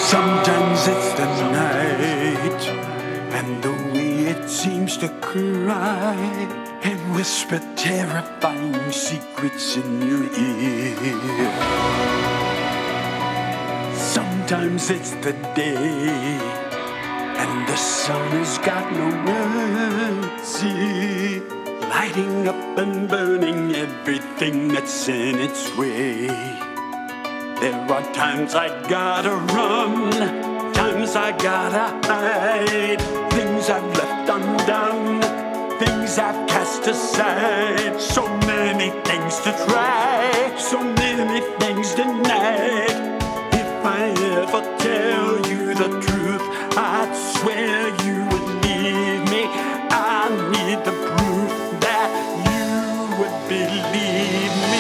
Sometimes it's the night, and the way it seems to cry and whisper terrifying secrets in your ear. Sometimes it's the day, and the sun has got no mercy, lighting up and burning everything that's in its way. There are times I gotta run, times I gotta hide, things I've left undone, things I've cast aside. So many things to try, so many things denied. If I ever tell you the truth, I'd swear you would leave me. I need the proof that you would believe me.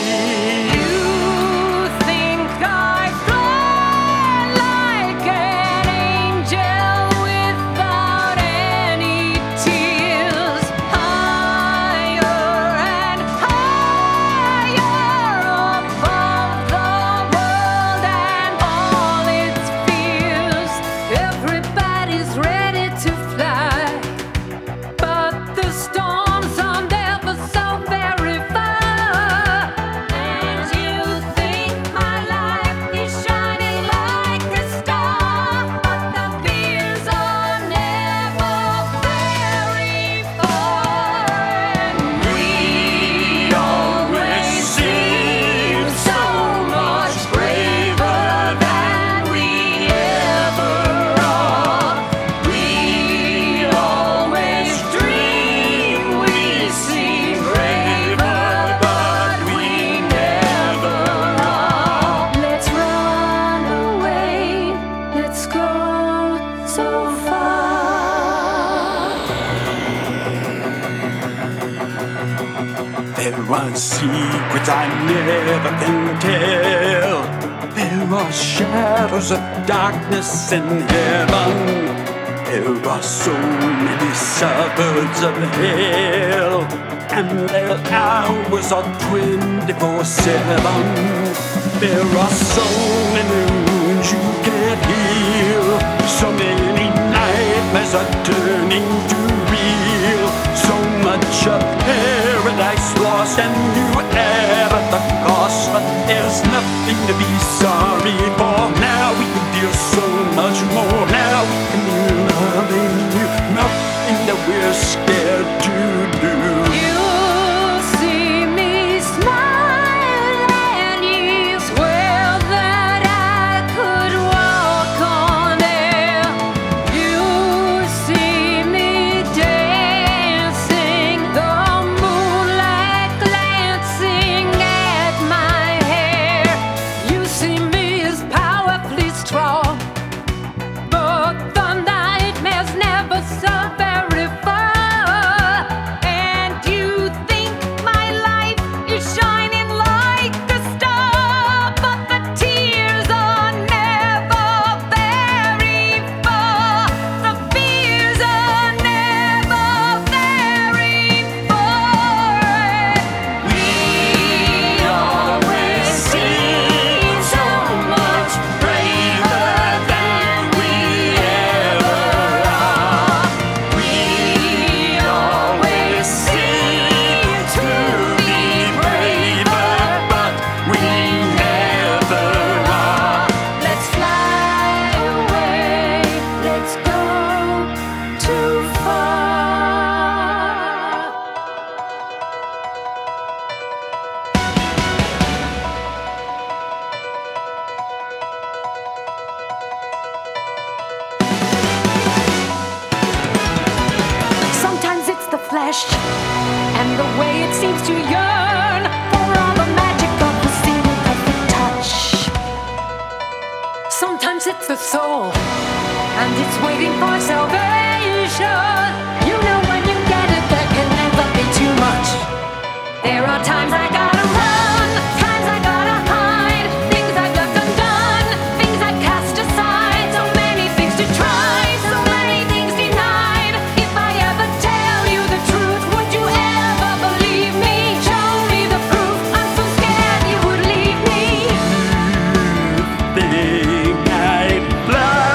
There are secrets I never can tell. There are shadows of darkness in heaven. There are so many suburbs of hell, and their hours are 24/7. There are so many wounds you can't heal, so many nightmares are turning to real. So much of paradise lost and new air at the cost, but there's nothing to be sorry for. Now we can feel so much more. Now we can be loving you. Nothing that we're scared to do. You see me smile and you swear that I could walk on air. You see me dancing, the moonlight glancing at my hair. You see me as powerfully strong, but the nightmares never saw very far. And you think my life is shining like a star, but the tears are never very far. The fears are never very far. We always seem so much braver than we ever are. We always seem to be braver, but we never are. Let's fly away, let's go too far. Sometimes it's the flesh and the way it seems to yearn for all the magic of the single perfect touch. Sometimes it's the soul and it's waiting for salvation. You know when you get it, there can never be too much. There are times I gotta run, times I gotta hide, things I've left undone, things I cast aside. So many things to try, so many things denied. If I ever tell you the truth, would you ever believe me? Show me the proof, I'm so scared you would leave me. Think I'd fly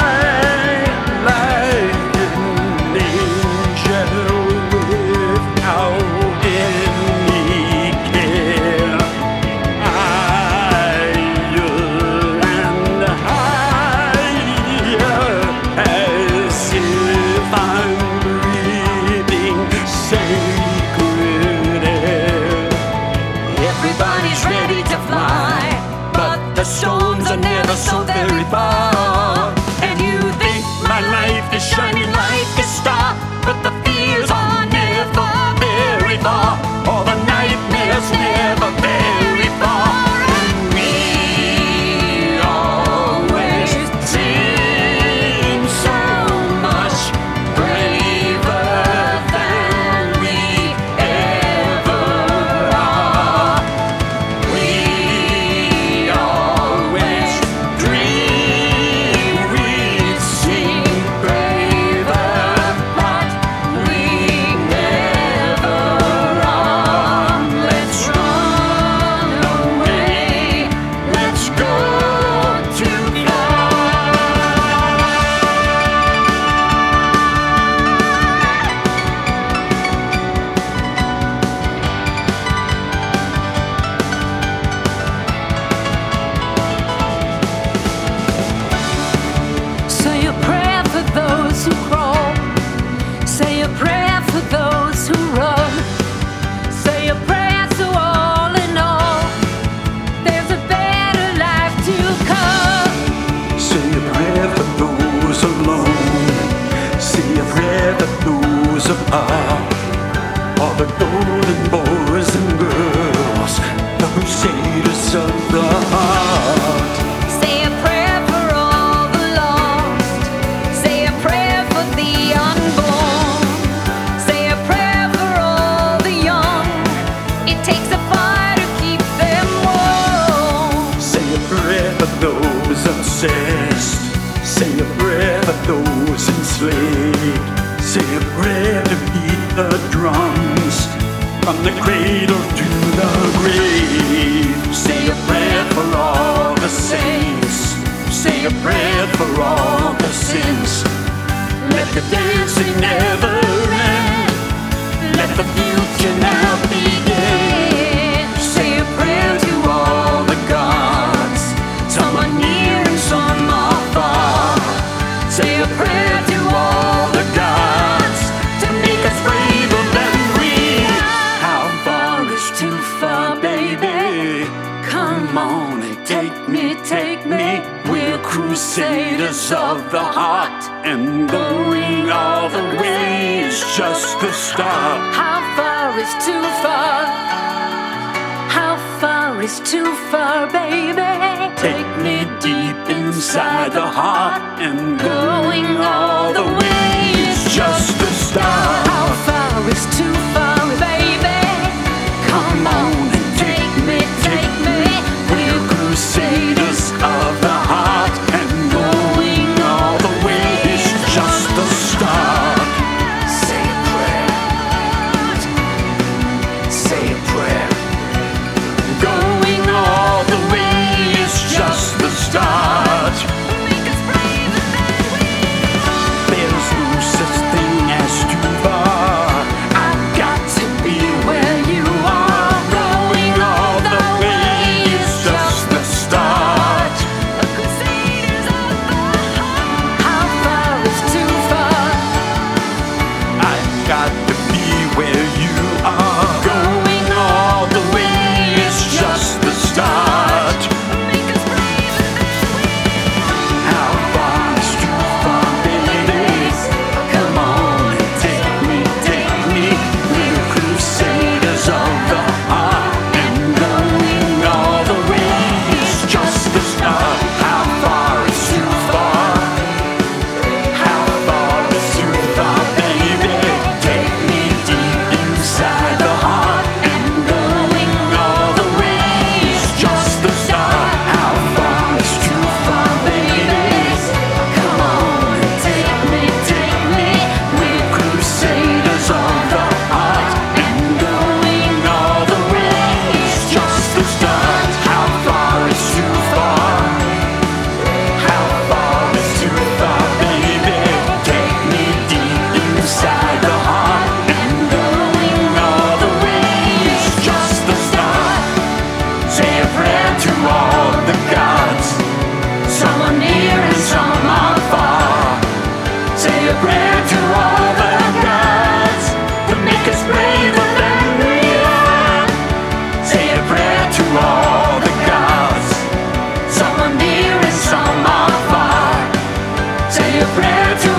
stars above, all the golden boys and girls, the crusaders of the heart. Say a prayer for all the lost. Say a prayer for the unborn. Say a prayer for all the young. It takes a fire to keep them warm. Say a prayer for those obsessed. Say a prayer for those enslaved. Say a prayer to beat the drums from the cradle to the grave. Say a prayer for all the saints. Say a prayer for all the sins. Let the dancing never end. Let the future now begin. Say a prayer to all the gods, some are near and some are far. Say a prayer to all the gods to make us braver than we are. How far is too far, baby? Come on and take me, take me. We're crusaders of the heart, and going all the way is just the start. How far is too far? How far is too far, baby? Take me deep inside the heart, and going all the way is just the start. How far is too far, baby? Come on and take me, take me. We're crusaders of the heart, and going all the way is just the start. Say a prayer. Say a prayer. Going all the way is just the start. Make us braver than we are. There's no such thing as too far. I've got to be where you are. Going all the way is just the start. The crusaders of the heart. How far is too far? I've got to be where you are. Going all the way is just the start. Make us braver than we are. How far is too far, baby? Come on and take me, take me. We're crusaders of the heart, and going all the way is just the start. How far is too far? How far is too far, baby? Take me deep inside the heart, and going all the way is just the start. How far is too far, baby? Come on and take me, take me. We're crusaders of the heart, and going all the way is just the start. How far is too far? How far is too far, baby? Take me deep inside the heart, and going all the way is just the start. Say a prayer to all the gods, some are near and some are far. Say a prayer to all the gods to make us braver than we are. Say a prayer to all the gods, some are near and some are far. Say a prayer to